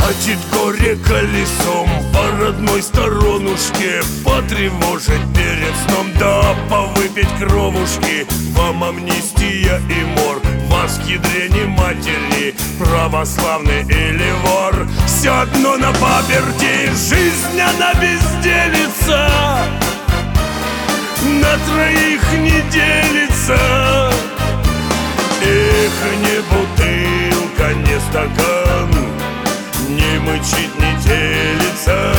Катит горе колесом по родной сторонушке, потревожить перед сном, да повыпить кровушки. Вам амнистия и мор, вас к ядрене матери, православный или вор, все одно на паперти. Жизнь она безделица, на троих не делится. Эх, не бутылка, не стакан, не мычит, не телится.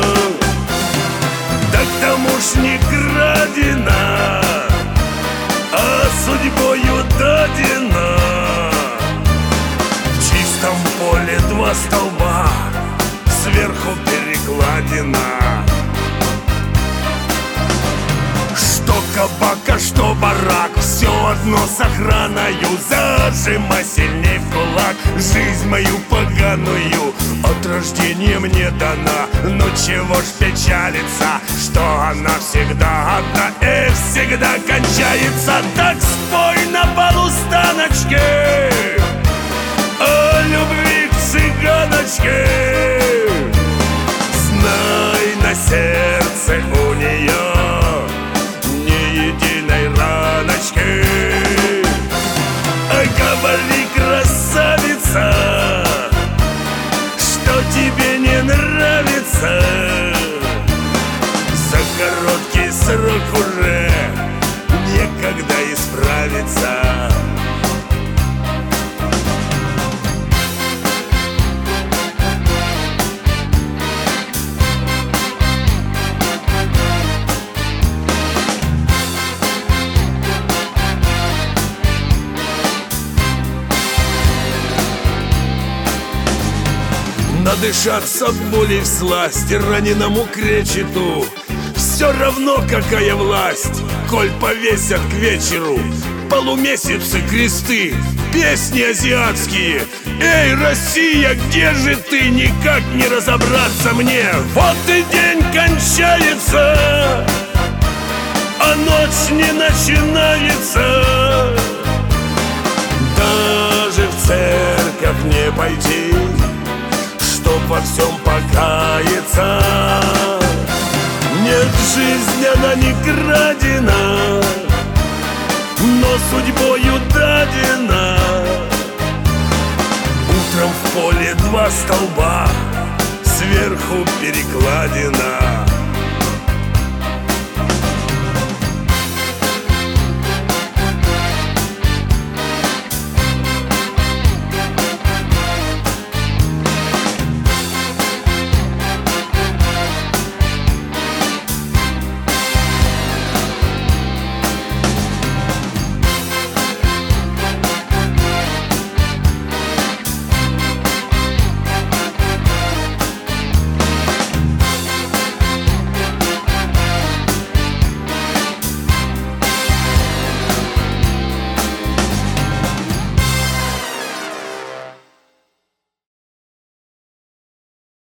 Да к тому ж не крадена, а судьбою дадена. В чистом поле два столба, сверху перекладина. Что кабак, а что барак, все одно с охраною. Зажимай сильней в кулак жизнь мою поганую, от рождения мне дана. Ну чего ж печалиться, что она всегда одна и всегда кончается. Так спой на полустаночке о любви к цыганочке. Знай, на сердце у нее говори, красавица, что тебе не нравится. За короткий срок уже некогда исправиться. Надышаться боли всласть раненому кречету, все равно какая власть, коль повесят к вечеру полумесяцы кресты, песни азиатские. Эй, Россия, где же ты? Никак не разобраться мне. Вот и день кончается, а ночь не начинается. Даже в церковь не пойти, чтоб во всем покаяться. Нет, жизнь она не крадена, но судьбою дадена. Утром в поле два столба, сверху перекладина.